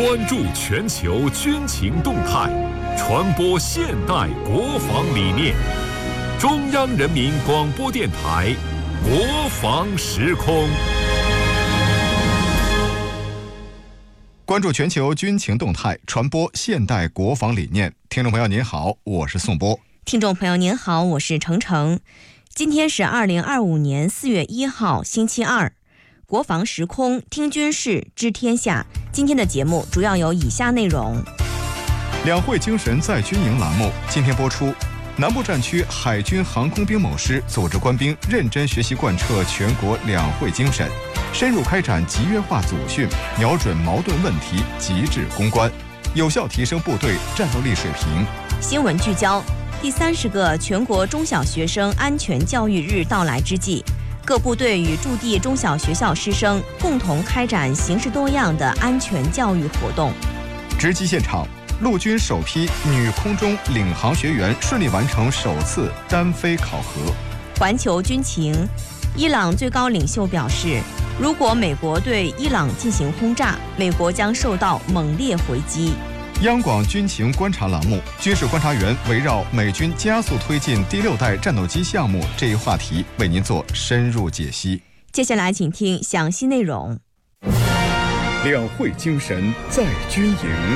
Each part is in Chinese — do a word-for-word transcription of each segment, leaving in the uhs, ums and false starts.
关注全球军情动态，传播现代国防理念。中央人民广播电台国防时空。 关注全球军情动态，传播现代国防理念。听众朋友您好，我是宋波。 听众朋友您好，我是程程。今天是二零二五年四月一号，星期二。国防时空，听军事，知天下。今天的节目主要有以下内容： 两会精神在军营栏目今天播出。南部战区海军航空兵某师组织官兵认真学习贯彻全国两会精神，深入开展集约化组训，瞄准矛盾问题，极致攻关，有效提升部队战斗力水平。 新闻聚焦：第三十个全国中小学生安全教育日到来之际，各部队与驻地中小学校师生共同开展形式多样的安全教育活动。 直击现场，陆军首批女空中领航学员顺利完成首次单飞考核。 环球军情：伊朗最高领袖表示，如果美国对伊朗进行轰炸，美国将受到猛烈回击。 央广军情观察栏目，军事观察员围绕美军加速推进第六代战斗机项目这一话题为您做深入解析。 接下来请听详细内容。 两会精神在军营。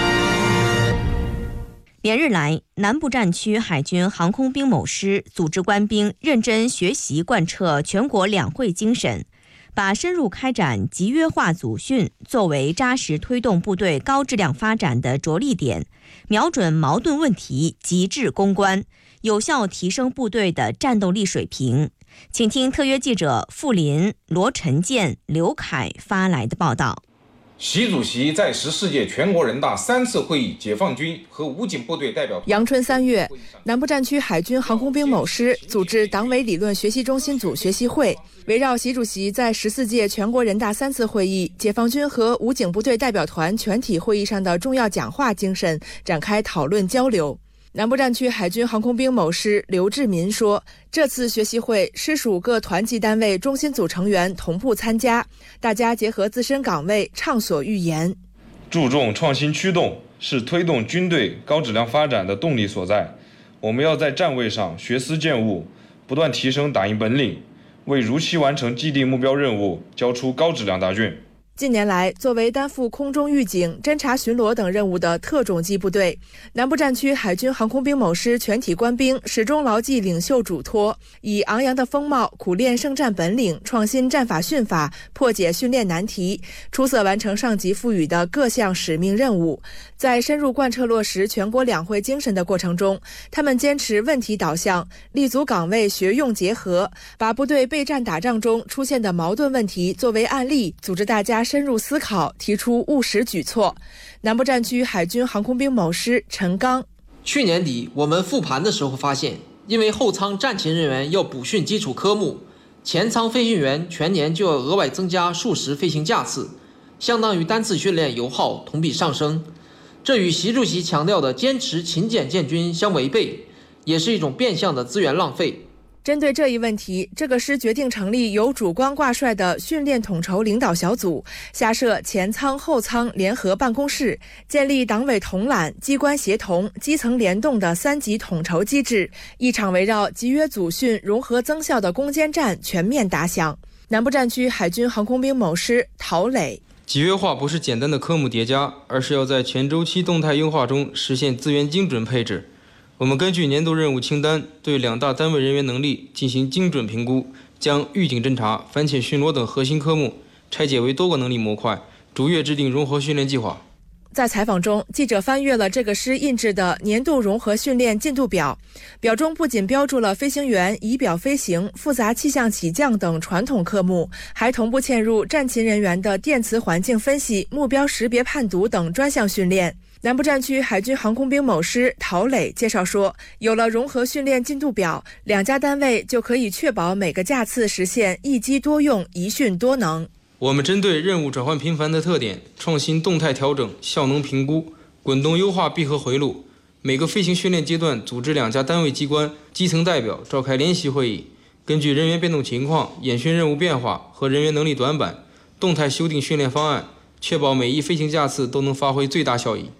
连日来，南部战区海军航空兵某师组织官兵认真学习贯彻全国两会精神，把深入开展集约化组训作为扎实推动部队高质量发展的着力点，瞄准矛盾问题，极致攻关，有效提升部队的战斗力水平。请听特约记者傅林、罗晨建、刘凯发来的报道。 习主席在十四届全国人大三次会议解放军和武警部队代表。 阳春三月，南部战区海军航空兵某师组织党委理论学习中心组学习会，围绕习主席在十四届全国人大三次会议、解放军和武警部队代表团全体会议上的重要讲话精神展开讨论交流。南部战区海军航空兵某师刘志民说，这次学习会师属各团级单位中心组成员同步参加，大家结合自身岗位畅所欲言。 注重创新驱动是推动军队高质量发展的动力所在，我们要在站位上学思践悟，不断提升打赢本领，为如期完成既定目标任务交出高质量答卷。 近年来，作为担负空中预警、侦察巡逻等任务的特种机部队，南部战区海军航空兵某师全体官兵始终牢记领袖嘱托，以昂扬的风貌苦练胜战本领，创新战法训法，破解训练难题，出色完成上级赋予的各项使命任务。在深入贯彻落实全国两会精神的过程中，他们坚持问题导向，立足岗位学用结合，把部队备战打仗中出现的矛盾问题作为案例，组织大家深入思考，提出务实举措。南部战区海军航空兵某师陈刚： 去年底我们复盘的时候发现，因为后舱战勤人员要补训基础科目，前舱飞行员全年就要额外增加数十飞行架次，相当于单次训练油耗同比上升。这与习主席强调的坚持勤俭建军相违背，也是一种变相的资源浪费。 针对这一问题，这个师决定成立由主官挂帅的训练统筹领导小组，下设前舱后舱联合办公室，建立党委统揽、机关协同、基层联动的三级统筹机制，一场围绕集约组训融合增效的攻坚战全面打响。南部战区海军航空兵某师陶磊： 集约化不是简单的科目叠加，而是要在全周期动态优化中实现资源精准配置。我们根据年度任务清单，对两大单位人员能力进行精准评估，将预警侦察、反潜巡逻等核心科目拆解为多个能力模块，逐月制定融合训练计划。 在采访中，记者翻阅了这个师印制的年度融合训练进度表，表中不仅标注了飞行员仪表飞行、复杂气象起降等传统科目，还同步嵌入战勤人员的电磁环境分析、目标识别判读等专项训练。南部战区海军航空兵某师陶磊介绍说，有了融合训练进度表，两家单位就可以确保每个架次实现一机多用、一训多能。 我们针对任务转换频繁的特点，创新动态调整、效能评估、滚动优化闭合回路，每个飞行训练阶段组织两家单位机关基层代表召开联席会议，根据人员变动情况、演训任务变化和人员能力短板，动态修订训练方案， 确保每一飞行架次都能发挥最大效益。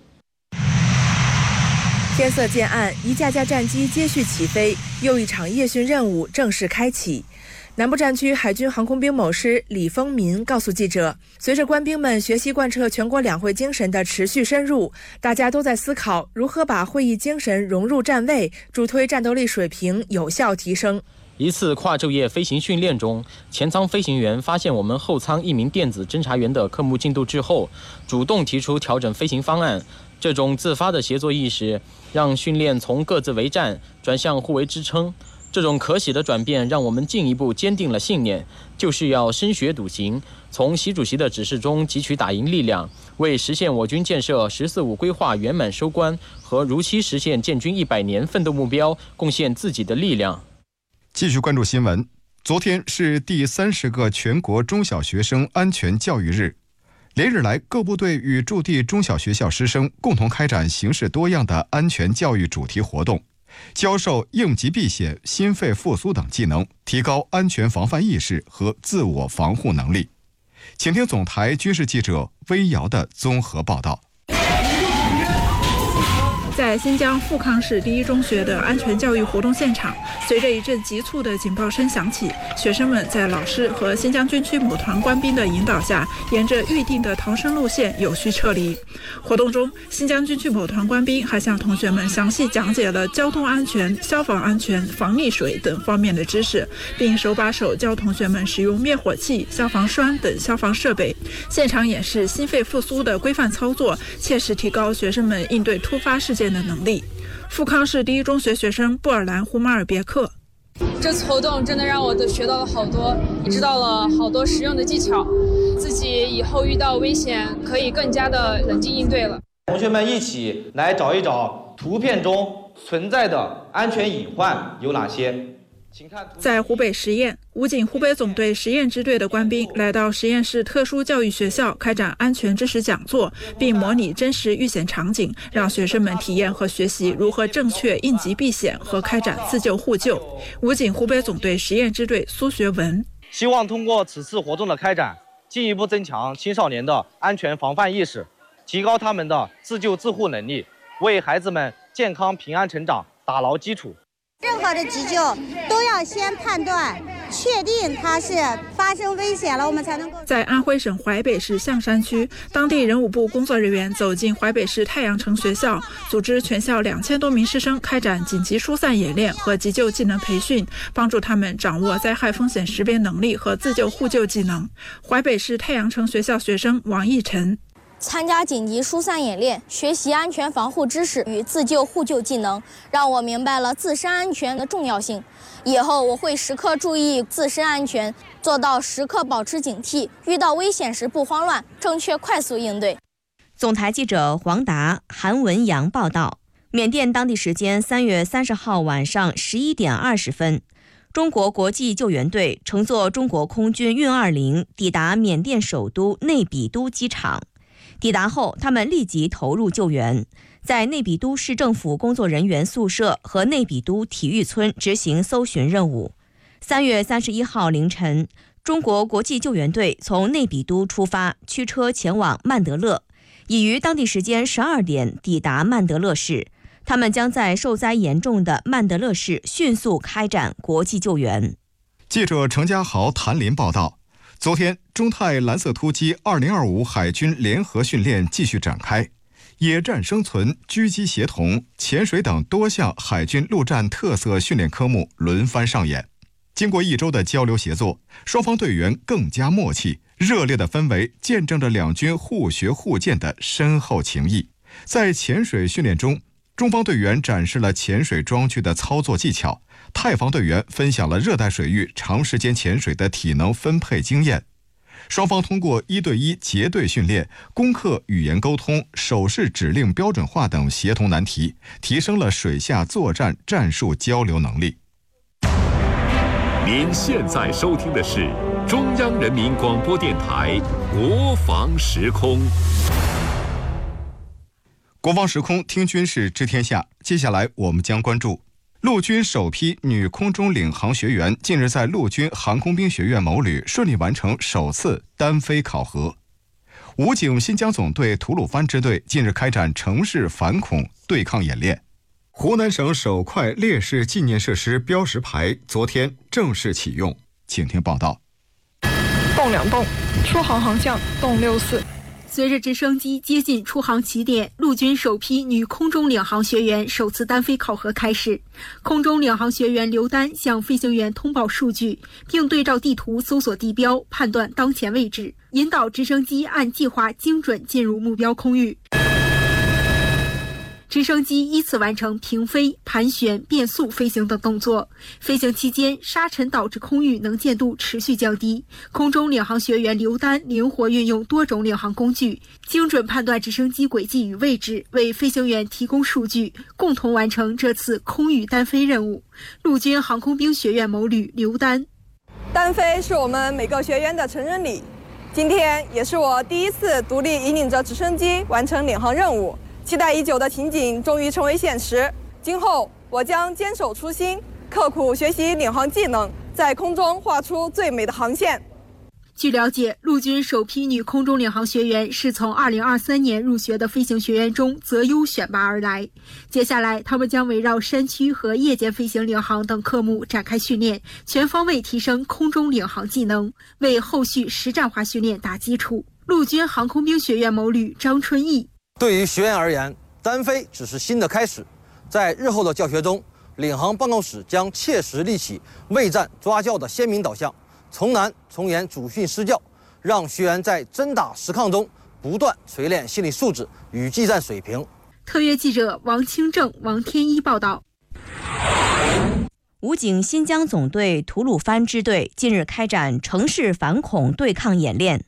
天色渐暗，一架架战机接续起飞，又一场夜训任务正式开启。南部战区海军航空兵某师李丰民告诉记者，随着官兵们学习贯彻全国两会精神的持续深入，大家都在思考如何把会议精神融入站位，助推战斗力水平有效提升。 一次跨昼夜飞行训练中，前舱飞行员发现我们后舱一名电子侦察员的科目进度滞后，主动提出调整飞行方案。这种自发的协作意识，让训练从各自为战转向互为支撑。这种可喜的转变，让我们进一步坚定了信念，就是要深学笃行，从习主席的指示中汲取打赢力量，为实现我军建设“十四五”规划圆满收官和如期实现建军一百年奋斗目标贡献自己的力量。 继续关注新闻。昨天是第三十个全国中小学生安全教育日，连日来，各部队与驻地中小学校师生共同开展形式多样的安全教育主题活动，教授应急避险、心肺复苏等技能，提高安全防范意识和自我防护能力。请听总台军事记者微瑶的综合报道。 在新疆富康市第一中学的安全教育活动现场，随着一阵急促的警报声响起，学生们在老师和新疆军区某团官兵的引导下，沿着预定的逃生路线有序撤离。活动中，新疆军区某团官兵还向同学们详细讲解了交通安全、消防安全、防溺水等方面的知识，并手把手教同学们使用灭火器、消防栓等消防设备，现场演示心肺复苏的规范操作，切实提高学生们应对突发事件的能力。富康市第一中学学生布尔兰胡马尔别克， 这次活动真的让我学到了好多，知道了好多实用的技巧，自己以后遇到危险可以更加的冷静应对了。 同学们一起来找一找图片中存在的安全隐患有哪些。 在湖北十堰，武警湖北总队实验支队的官兵来到实验室特殊教育学校开展安全知识讲座，并模拟真实遇险场景，让学生们体验和学习如何正确应急避险和开展自救互救。武警湖北总队实验支队苏学文希望通过此次活动的开展，进一步增强青少年的安全防范意识，提高他们的自救自护能力，为孩子们健康平安成长打牢基础。 任何的急救都要先判断确定它是发生危险了，我们才能够。 在安徽省淮北市象山区，当地人武部工作人员走进淮北市太阳城学校，组织全校两千多名师生开展紧急疏散演练和急救技能培训，帮助他们掌握灾害风险识别能力和自救互救技能。淮北市太阳城学校学生王义晨。 参加紧急疏散演练，学习安全防护知识与自救互救技能，让我明白了自身安全的重要性。以后我会时刻注意自身安全，做到时刻保持警惕，遇到危险时不慌乱，正确快速应对。 总台记者黄达、韩文阳报道。缅甸当地时间三月三十号晚上十一点二十分，中国国际救援队乘坐中国空军运二零抵达缅甸首都内比都机场。抵达后，他们立即投入救援，在内比都市政府工作人员宿舍和内比都体育村执行搜寻任务。三月三十一号凌晨，中国国际救援队从内比都出发，驱车前往曼德勒，已于当地时间十二点抵达曼德勒市。他们将在受灾严重的曼德勒市迅速开展国际救援。 记者程家豪、谭林报道。昨天，中泰蓝色突击二零二五海军联合训练继续展开，野战生存、狙击协同、潜水等多项海军陆战特色训练科目轮番上演。经过一周的交流协作，双方队员更加默契，热烈的氛围见证着两军互学互鉴的深厚情谊。在潜水训练中，中方队员展示了潜水装具的操作技巧，泰方队员分享了热带水域长时间潜水的体能分配经验。双方通过一对一结对训练，攻克语言沟通、手势指令标准化等协同难题，提升了水下作战战术交流能力。 您现在收听的是中央人民广播电台国防时空。 国防时空听军事知天下，接下来我们将关注陆军首批女空中领航学员近日在陆军航空兵学院某旅顺利完成首次单飞考核。 武警新疆总队吐鲁番支队近日开展城市反恐对抗演练。湖南省首块烈士纪念设施标识牌昨天正式启用，请听报道。 洞两洞，出航航向洞六四。 随着直升机接近出航起点，陆军首批女空中领航学员首次单飞考核开始。空中领航学员刘丹向飞行员通报数据，并对照地图搜索地标，判断当前位置，引导直升机按计划精准进入目标空域。直升机依次完成平飞、盘旋、变速飞行等动作。飞行期间，沙尘导致空域能见度持续降低。空中领航学员刘丹灵活运用多种领航工具，精准判断直升机轨迹与位置，为飞行员提供数据，共同完成这次空域单飞任务。陆军航空兵学院某旅刘丹： 单飞是我们每个学员的成人礼，今天也是我第一次独立引领着直升机完成领航任务。期待已久的情景终于成为现实。今后我将坚守初心，刻苦学习领航技能，在空中画出最美的航线。 据了解，陆军首批女空中领航学员是从二零二三年入学的飞行学员中择优选拔而来。接下来，他们将围绕山区和夜间飞行领航等科目展开训练，全方位提升空中领航技能，为后续实战化训练打基础。陆军航空兵学院某旅张春义： 对于学员而言，单飞只是新的开始，在日后的教学中，领航办公室将切实立起为战抓教的鲜明导向，从难从严主训施教，让学员在真打实抗中不断锤炼心理素质与技战水平。 特约记者王清正、王天一报道。 武警新疆总队吐鲁番支队近日开展城市反恐对抗演练。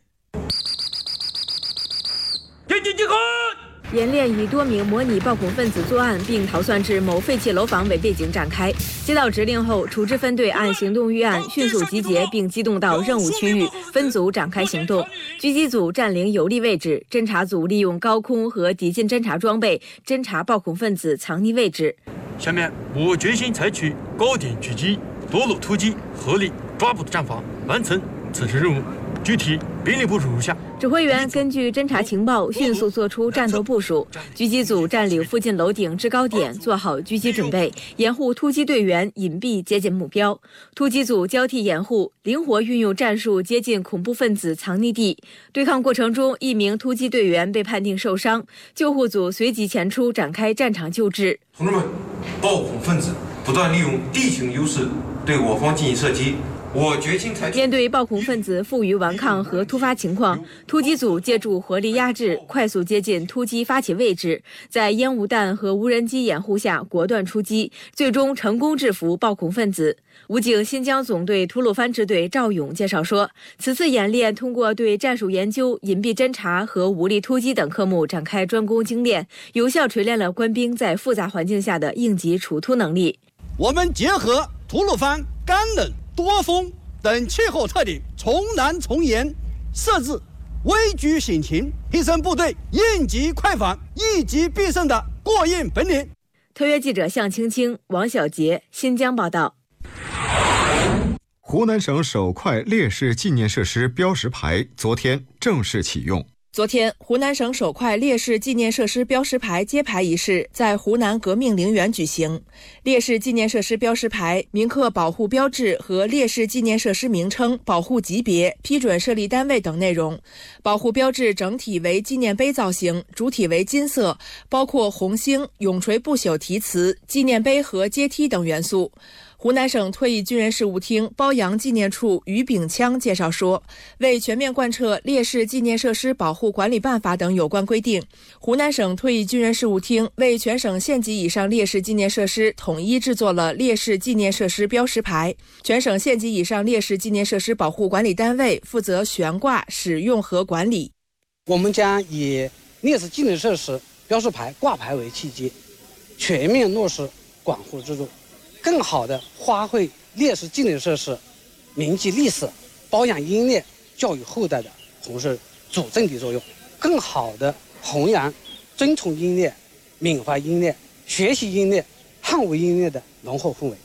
演练以多名模拟暴恐分子作案并逃窜至某废弃楼房为背景展开。接到指令后，处置分队按行动预案迅速集结并机动到任务区域，分组展开行动。狙击组占领有利位置，侦察组利用高空和敌近侦察装备侦察暴恐分子藏匿位置。 下面我决心采取高点狙击、多路突击、合力抓捕的战法，完成此次任务。具体兵力部署如下： 指挥员根据侦察情报，迅速做出战斗部署。狙击组占领附近楼顶制高点，做好狙击准备，掩护突击队员隐蔽接近目标。突击组交替掩护，灵活运用战术接近恐怖分子藏匿地。对抗过程中，一名突击队员被判定受伤，救护组随即前出展开战场救治。 同志们，暴恐分子不断利用地形优势对我方进行射击。我决心采取。 面对暴恐分子负隅顽抗和突发情况，突击组借助火力压制，快速接近突击发起位置，在烟雾弹和无人机掩护下果断出击，最终成功制服暴恐分子。武警新疆总队吐鲁番支队赵勇介绍说，此次演练通过对战术研究、隐蔽侦察和武力突击等科目展开专攻精练，有效锤炼了官兵在复杂环境下的应急处突能力。 我们结合吐鲁番干冷多风等气候特点，从难从严设置危局险情，提升部队应急快反、一击必胜的过硬本领。 特约记者向青青、王小杰，新疆报道。 湖南省首块烈士纪念设施标识牌昨天正式启用。 昨天，湖南省首块烈士纪念设施标识牌揭牌仪式在湖南革命陵园举行。烈士纪念设施标识牌铭刻保护标志和烈士纪念设施名称、保护级别、批准设立单位等内容。保护标志整体为纪念碑造型，主体为金色，包括红星、永垂不朽题词、纪念碑和阶梯等元素。湖南省退役军人事务厅褒扬纪念处于炳枪介绍说，为全面贯彻烈士纪念设施保护管理办法等有关规定，湖南省退役军人事务厅为全省县级以上烈士纪念设施统一制作了烈士纪念设施标识牌。全省县级以上烈士纪念设施保护管理单位负责悬挂、使用和管理。 我们将以烈士纪念设施标识牌挂牌为契机，全面落实管护制度，更好地发挥烈士纪念设施铭记历史、保养英烈、教育后代的红色主阵地作用，更好地弘扬尊崇英烈、缅怀英烈、学习英烈、捍卫英烈的浓厚氛围。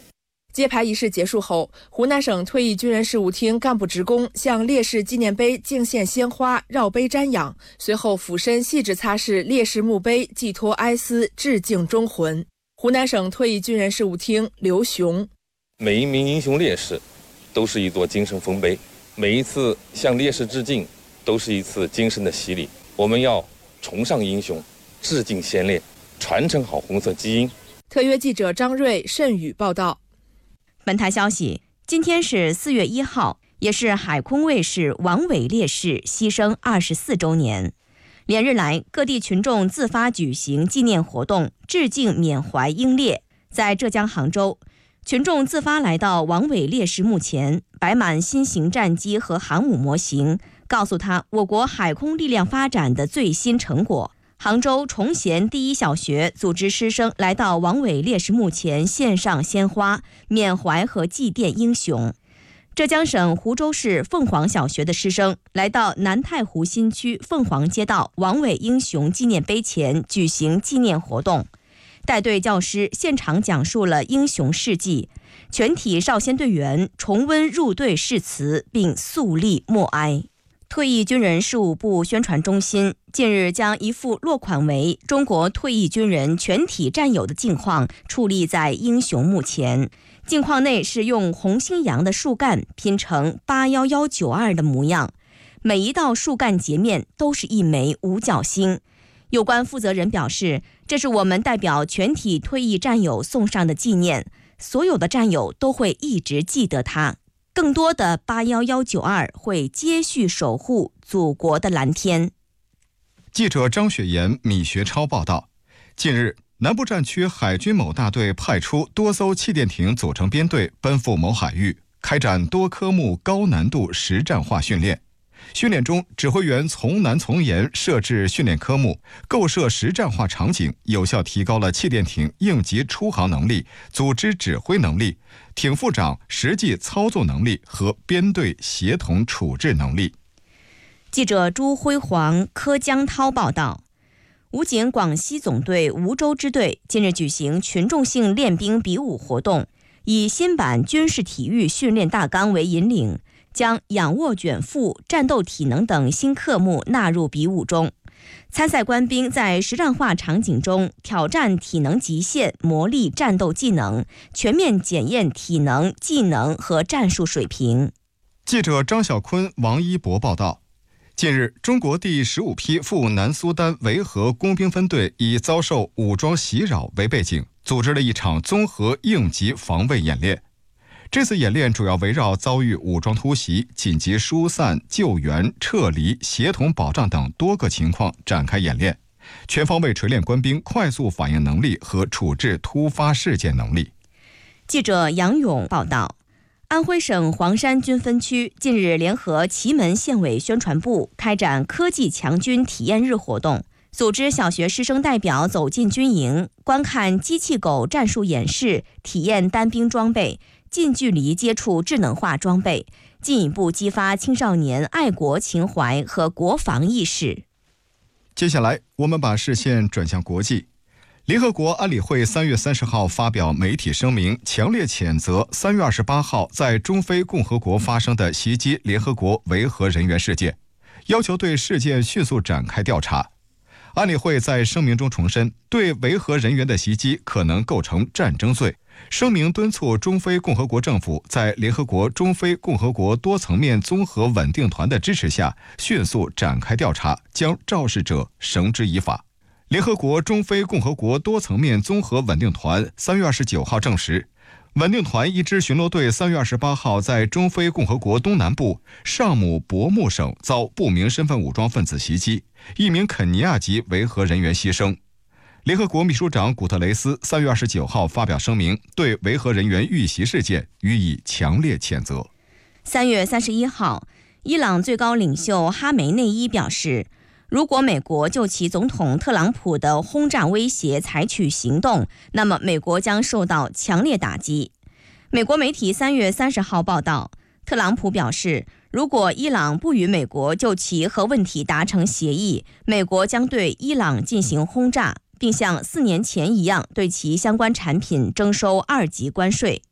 揭牌仪式结束后，湖南省退役军人事务厅干部职工向烈士纪念碑敬献鲜花、绕碑瞻仰，随后俯身细致擦拭烈士墓碑，寄托哀思，致敬忠魂。湖南省退役军人事务厅刘雄： 每一名英雄烈士都是一座精神丰碑，每一次向烈士致敬都是一次精神的洗礼。我们要崇尚英雄，致敬先烈，传承好红色基因。 特约记者张瑞、慎宇报道。 本台消息，今天是四月一号，也是海空卫士王伟烈士牺牲二十四周年。连日来，各地群众自发举行纪念活动，致敬缅怀英烈。在浙江杭州，群众自发来到王伟烈士墓前，摆满新型战机和航母模型，告诉他我国海空力量发展的最新成果。杭州崇贤第一小学组织师生来到王伟烈士墓前献上鲜花，缅怀和祭奠英雄。浙江省湖州市凤凰小学的师生来到南太湖新区凤凰街道王伟英雄纪念碑前举行纪念活动，带队教师现场讲述了英雄事迹，全体少先队员重温入队誓词并肃立默哀。退役军人事务部宣传中心近日将一幅落款为中国退役军人全体战友的镜框矗立在英雄墓前，镜框内是用红心杨的树干拼成八一一九二的模样，每一道树干截面都是一枚五角星。有关负责人表示，这是我们代表全体退役战友送上的纪念，所有的战友都会一直记得他。更多的八一一九二会接续守护祖国的蓝天。 记者张雪岩、米学超报道，近日南部战区海军某大队派出多艘气垫艇组成编队，奔赴某海域，开展多科目高难度实战化训练。训练中，指挥员从难从严设置训练科目，构设实战化场景，有效提高了气垫艇应急出航能力、组织指挥能力、艇副长实际操作能力和编队协同处置能力。 记者朱辉煌、柯江涛报道，武警广西总队梧州支队近日举行群众性练兵比武活动，以新版军事体育训练大纲为引领，将仰卧卷腹、战斗体能等新科目纳入比武中。参赛官兵在实战化场景中挑战体能极限，磨砺战斗技能，全面检验体能、技能和战术水平。 记者张晓坤、王一博报道，近日，中国第十五批赴南苏丹维和工兵分队以遭受武装袭扰为背景，组织了一场综合应急防卫演练。这次演练主要围绕遭遇武装突袭、紧急疏散、救援、撤离、协同保障等多个情况展开演练，全方位锤炼官兵快速反应能力和处置突发事件能力。 记者杨勇报道，安徽省黄山军分区近日联合祁门县委宣传部开展科技强军体验日活动，组织小学师生代表走进军营，观看机器狗战术演示，体验单兵装备，近距离接触智能化装备，进一步激发青少年爱国情怀和国防意识。 接下来，我们把视线转向国际。联合国安理会三月三十号发表媒体声明，强烈谴责三月二十八号在中非共和国发生的袭击联合国维和人员事件，要求对事件迅速展开调查。安理会在声明中重申，对维和人员的袭击可能构成战争罪。声明敦促中非共和国政府在联合国中非共和国多层面综合稳定团的支持下，迅速展开调查，将肇事者绳之以法。联合国中非共和国多层面综合稳定团三月二十九号证实，稳定团一支巡逻队三月二十八号在中非共和国东南部尚姆伯木省遭不明身份武装分子袭击，一名肯尼亚籍维和人员牺牲。联合国秘书长古特雷斯三月二十九号发表声明，对维和人员遇袭事件予以强烈谴责。 三月三十一号，伊朗最高领袖哈梅内伊表示，如果美国就其总统特朗普的轰炸威胁采取行动，那么美国将受到强烈打击。美国媒体三月三十号报道，特朗普表示，如果伊朗不与美国就其核问题达成协议，美国将对伊朗进行轰炸，并像四年前一样对其相关产品征收二级关税。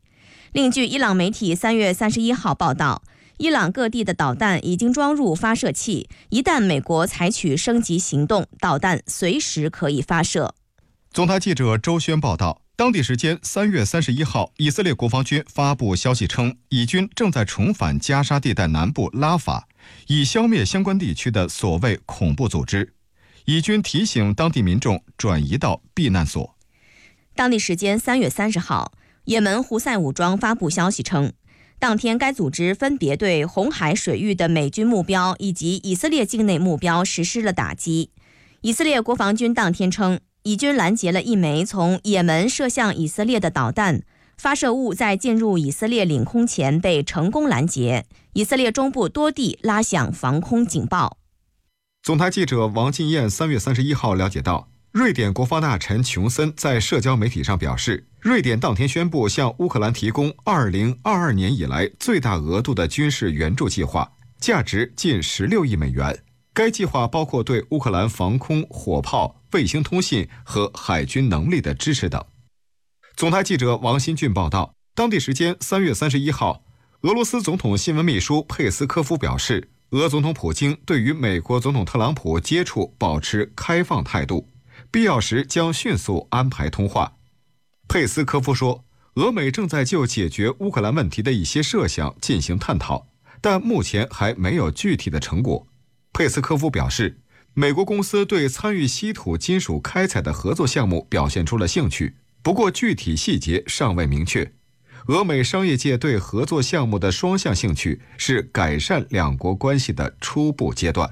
另据伊朗媒体三月三十一号报道，伊朗各地的导弹已经装入发射器，一旦美国采取升级行动，导弹随时可以发射。 总台记者周轩报道，当地时间三月三十一号，以色列国防军发布消息称，以军正在重返加沙地带南部拉法，以消灭相关地区的所谓恐怖组织。以军提醒当地民众转移到避难所。 当地时间三月三十号，也门胡塞武装发布消息称，当天该组织分别对红海水域的美军目标以及以色列境内目标实施了打击。以色列国防军当天称，以军拦截了一枚从也门射向以色列的导弹，发射物在进入以色列领空前被成功拦截，以色列中部多地拉响防空警报。 总台记者王金燕三月三十一号了解到，瑞典国防大臣琼森在社交媒体上表示，瑞典当天宣布向乌克兰提供二零二二年以来最大额度的军事援助计划，价值近十六亿美元。该计划包括对乌克兰防空、火炮、卫星通信和海军能力的支持等。总台记者王新俊报道，当地时间三月三十一号，俄罗斯总统新闻秘书佩斯科夫表示，俄总统普京对于美国总统特朗普接触保持开放态度，必要时将迅速安排通话。佩斯科夫说，俄美正在就解决乌克兰问题的一些设想进行探讨，但目前还没有具体的成果。佩斯科夫表示，美国公司对参与稀土金属开采的合作项目表现出了兴趣，不过具体细节尚未明确。俄美商业界对合作项目的双向兴趣是改善两国关系的初步阶段。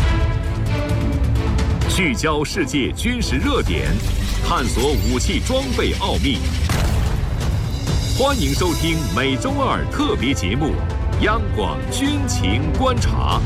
聚焦世界军事热点，探索武器装备奥秘。欢迎收听每周二特别节目《央广军情观察》。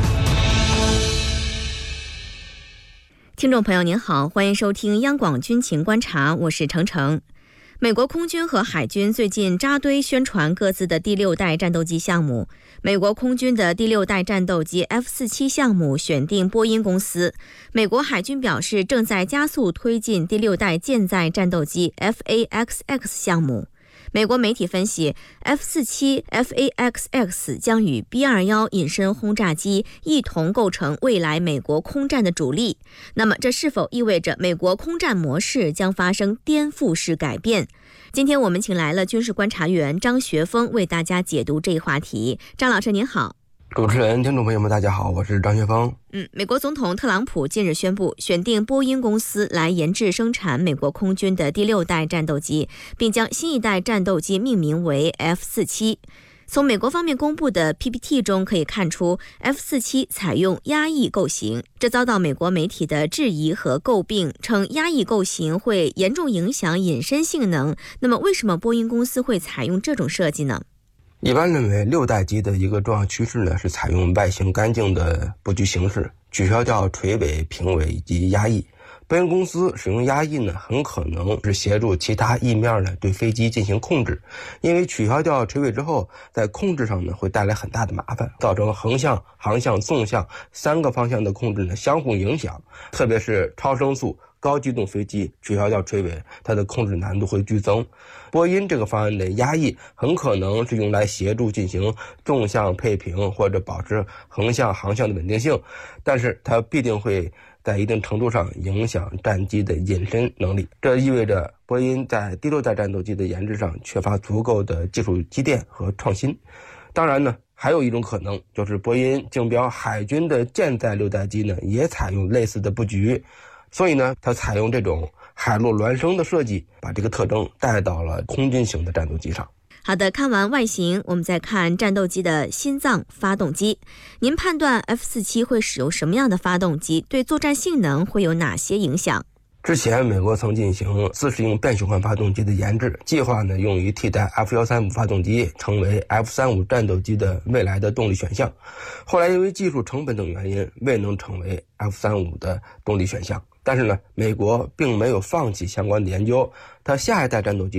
听众朋友您好，欢迎收听央广军情观察，我是程程。美国空军和海军最近扎堆宣传各自的第六代战斗机项目。美国空军的第六代战斗机 F 四十七 项目选定波音公司，美国海军表示正在加速推进第六代舰载战斗机 F A X X 项目。美国媒体分析 ，F 四十七 F A X X 将与 B 二十一 隐身轰炸机一同构成未来美国空战的主力。那么，这是否意味着美国空战模式将发生颠覆式改变？今天我们请来了军事观察员张学峰为大家解读这一话题。张老师您好。 主持人、听众朋友们，大家好，我是张学峰。 嗯，美国总统特朗普近日宣布选定波音公司来研制生产美国空军的第六代战斗机，并将新一代战斗机命名为 F 四十七。从美国方面公布的 P P T 中可以看出 F 四十七 采用压翼构型，这遭到美国媒体的质疑和诟病，称压翼构型会严重影响隐身性能。那么为什么波音公司会采用这种设计呢？ 一般认为，六代机的一个重要趋势呢是采用外形干净的布局形式，取消掉垂尾、平尾以及压翼。波音公司使用压翼呢，很可能是协助其他翼面呢对飞机进行控制，因为取消掉垂尾之后，在控制上呢会带来很大的麻烦，造成横向、航向、纵向三个方向的控制呢相互影响，特别是超声速高机动飞机取消掉垂尾，它的控制难度会剧增。波音这个方案的压翼很可能是用来协助进行纵向配平或者保持横向航向的稳定性，但是它必定会在一定程度上影响战机的隐身能力。这意味着波音在第六代战斗机的研制上缺乏足够的技术积淀和创新。当然呢，还有一种可能就是波音竞标海军的舰载六代机呢，也采用类似的布局。所以呢，它采用这种海陆孪生的设计，把这个特征带到了空军型的战斗机上。 好的，看完外形，我们再看战斗机的心脏发动机。您判断 F 四十七 会使用什么样的发动机，对作战性能会有哪些影响？ 之前美国曾进行自适应变循环发动机的研制，计划呢用于替代 F 一三五 发动机，成为 F 三十五 战斗机的未来的动力选项。后来由于技术成本等原因，未能成为 F 三十五 的动力选项。但是呢，美国并没有放弃相关的研究，它下一代战斗机呢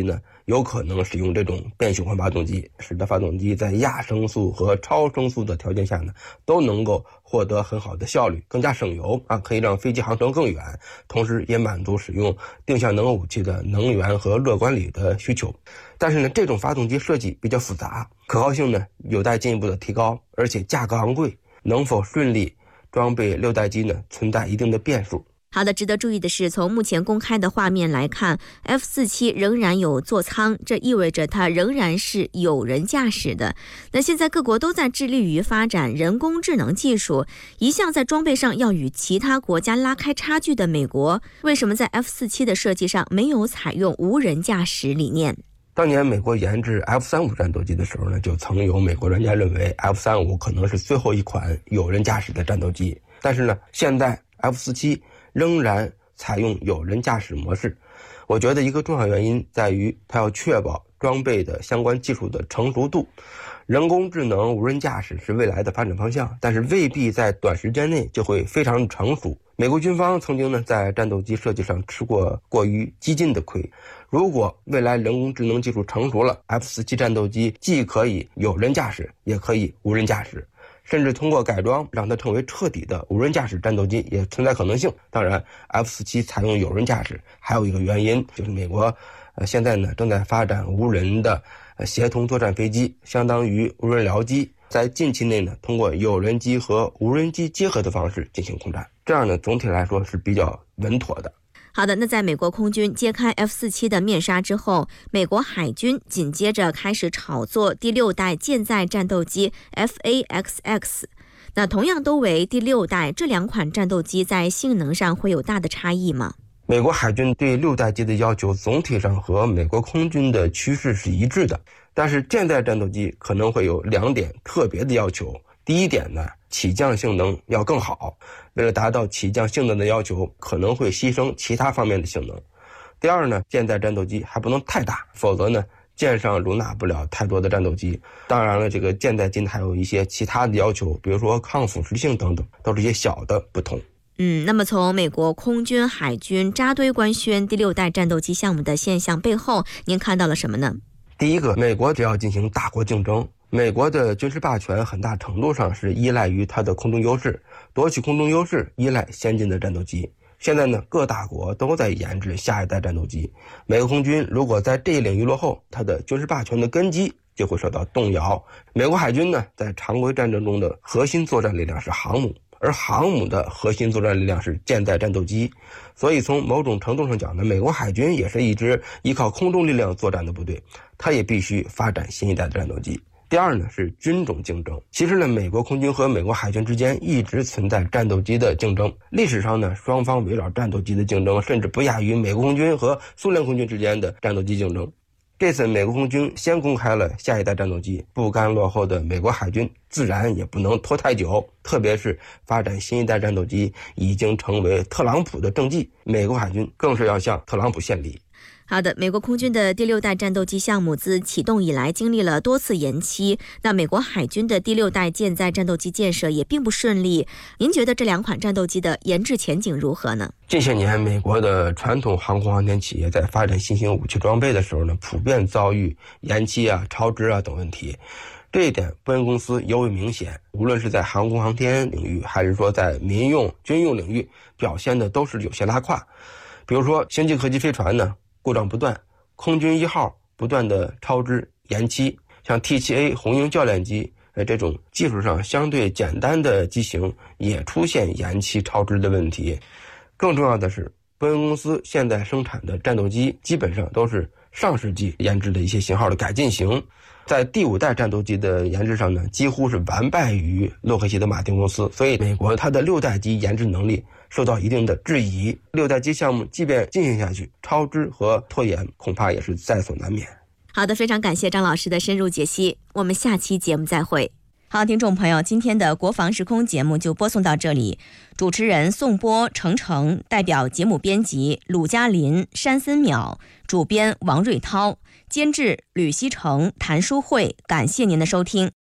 有可能使用这种变循环发动机，使得发动机在亚声速和超声速的条件下呢，都能够获得很好的效率，更加省油啊，可以让飞机航程更远，同时也满足使用定向能武器的能源和热管理的需求。但是呢，这种发动机设计比较复杂，可靠性呢有待进一步的提高，而且价格昂贵，能否顺利装备六代机呢，存在一定的变数。 好的，值得注意的是，从目前公开的画面来看 F 四十七 仍然有座舱，这意味着它仍然是有人驾驶的。那现在各国都在致力于发展人工智能技术，一向在装备上要与其他国家拉开差距的美国，为什么在 F 四十七 的设计上没有采用无人驾驶理念？ 当年美国研制 F 三十五 战斗机的时候呢，就曾有美国专家认为 F 三十五 可能是最后一款有人驾驶的战斗机。但是呢，现在 F 四十七 仍然采用有人驾驶模式。我觉得一个重要原因在于它要确保装备的相关技术的成熟度。人工智能无人驾驶是未来的发展方向，但是未必在短时间内就会非常成熟。美国军方曾经呢在战斗机设计上吃过过于激进的亏。如果未来人工智能技术成熟了， F 四十七 战斗机既可以有人驾驶，也可以无人驾驶，甚至通过改装让它成为彻底的无人驾驶战斗机也存在可能性。当然 F 四十七 采用有人驾驶还有一个原因，就是美国呃现在呢正在发展无人的呃协同作战飞机，相当于无人僚机，在近期内呢通过有人机和无人机结合的方式进行空战，这样呢总体来说是比较稳妥的。 好的，那在美国空军揭开 F 四十七 的面纱之后，美国海军紧接着开始炒作第六代舰载战斗机 F A X X。 那同样都为第六代，这两款战斗机在性能上会有大的差异吗？ 美国海军对六代机的要求总体上和美国空军的趋势是一致的，但是舰载战斗机可能会有两点特别的要求。第一点呢，起降性能要更好，为了达到起降性能的要求，可能会牺牲其他方面的性能。第二呢，舰载战斗机还不能太大，否则呢，舰上容纳不了太多的战斗机。当然了，这个舰载机还有一些其他的要求，比如说抗腐蚀性等等，都是一些小的不同。 嗯，那么从美国空军、海军扎堆官宣第六代战斗机项目的现象背后，您看到了什么呢？ 第一个，美国只要进行大国竞争，美国的军事霸权很大程度上是依赖于它的空中优势，夺取空中优势依赖先进的战斗机。现在呢，各大国都在研制下一代战斗机，美国空军如果在这一领域落后，它的军事霸权的根基就会受到动摇。美国海军呢，在常规战争中的核心作战力量是航母，而航母的核心作战力量是舰载战斗机，所以从某种程度上讲呢，美国海军也是一支依靠空中力量作战的部队，它也必须发展新一代的战斗机。第二呢，是军种竞争。其实呢，美国空军和美国海军之间一直存在战斗机的竞争，历史上呢，双方围绕战斗机的竞争甚至不亚于美国空军和苏联空军之间的战斗机竞争。这次美国空军先公开了下一代战斗机，不甘落后的美国海军自然也不能拖太久，特别是发展新一代战斗机已经成为特朗普的政绩，美国海军更是要向特朗普献礼。 好的，美国空军的第六代战斗机项目自启动以来经历了多次延期，那美国海军的第六代舰载战斗机建设也并不顺利。您觉得这两款战斗机的研制前景如何呢？ 近些年，美国的传统航空航天企业在发展新型武器装备的时候呢，普遍遭遇延期啊、超支啊等问题。这一点波音公司尤为明显，无论是在航空航天领域，还是说在民用、军用领域，表现的都是有些拉胯。比如说星际客机飞船呢，故障不断，空军一号不断的超支延期，像 T 七 A 红鹰教练机呃这种技术上相对简单的机型也出现延期超支的问题。更重要的是，波音公司现在生产的战斗机基本上都是上世纪研制的一些型号的改进型，在第五代战斗机的研制上呢，几乎是完败于洛克希德马丁公司，所以美国它的六代机研制能力受到一定的质疑。六代机项目即便进行下去，超支和拖延恐怕也是在所难免。 好的，非常感谢张老师的深入解析，我们下期节目再会。好，听众朋友，今天的国防时空节目就播送到这里。主持人宋波、程程，代表节目编辑鲁嘉林、山森淼，主编王瑞涛，监制吕希成、谭淑慧。感谢您的收听。